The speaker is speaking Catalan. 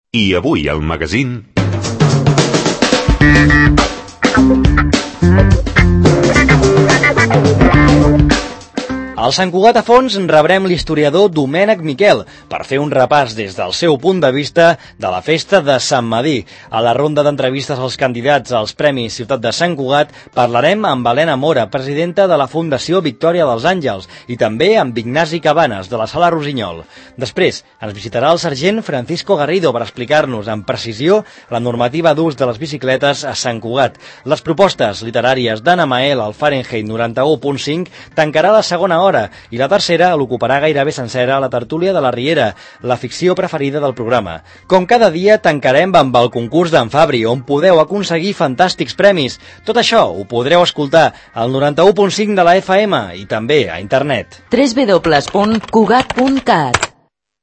I avui al magazín... Al Sant Cugat a fons rebrem l'historiador Domènec Miquel per fer un repàs des del seu punt de vista de la festa de Sant Medir. A la ronda d'entrevistes als candidats als Premis Ciutat de Sant Cugat parlarem amb Helena Mora, presidenta de la Fundació Victòria dels Àngels, i també amb Ignasi Cabanes, de la Sala Rosinyol. Després ens visitarà el sergent Francisco Garrido per explicar-nos amb precisió la normativa d'ús de les bicicletes a Sant Cugat. Les propostes literàries d'Anna Mael al Fahrenheit 91.5 tancarà la segona hora i la tercera l'ocuparà gairebé sencera la tertúlia de la Riera, la ficció preferida del programa. Com cada dia, tancarem amb el concurs d'en Fabri, on podeu aconseguir fantàstics premis. Tot això ho podreu escoltar al 91.5 de la FM i també a internet. www.cugat.cat